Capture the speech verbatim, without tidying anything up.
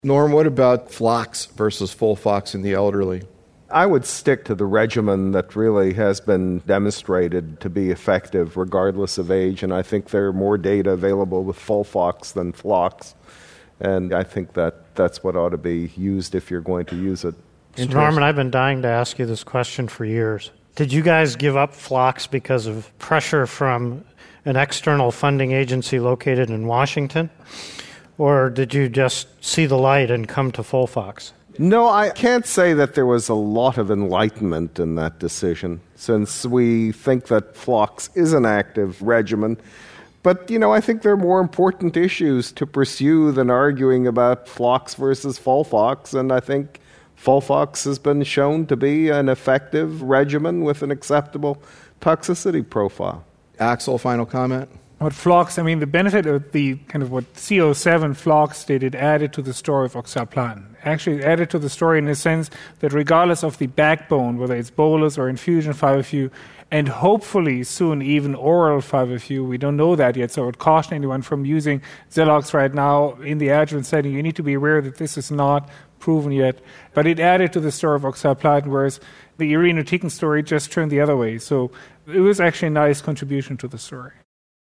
Norm, what about Flox versus Folfox in the elderly? I would stick to the regimen that really has been demonstrated to be effective regardless of age, and I think there are more data available with Folfox than Flox, and I think that that's what ought to be used if you're going to use it. So Norman, I've been dying to ask you this question for years. Did you guys give up Flox because of pressure from an external funding agency located in Washington? Or did you just see the light and come to Folfox? No, I can't say that there was a lot of enlightenment in that decision, since we think that Flox is an active regimen. But, you know, I think there are more important issues to pursue than arguing about Flox versus Folfox, and I think Folfox has been shown to be an effective regimen with an acceptable toxicity profile. Axel, final comment? What Flox, I mean, the benefit of the kind of what C O seven Flox did, it added to the story of oxaliplatin. Actually, it added to the story in the sense that regardless of the backbone, whether it's bolus or infusion five F U, and hopefully soon even oral five F U, we don't know that yet, so I would caution anyone from using Xelox right now in the adjuvant setting. You need to be aware that this is not proven yet. But it added to the story of oxaliplatin, whereas the irinotecan story just turned the other way. So it was actually a nice contribution to the story.